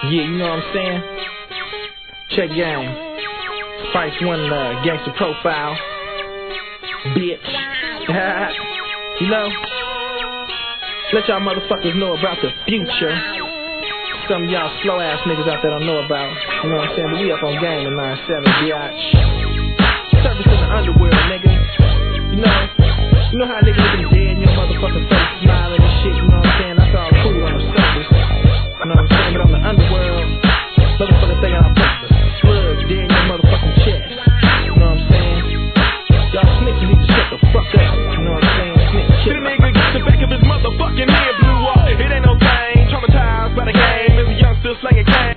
Yeah, you know what I'm saying? Check game. Spice One gangster profile. Bitch. You know? Let y'all motherfuckers know about the future. Some of y'all slow ass niggas out there don't know about. You know what I'm saying? But we up on game in 9-7, biatch. Surface in the underworld.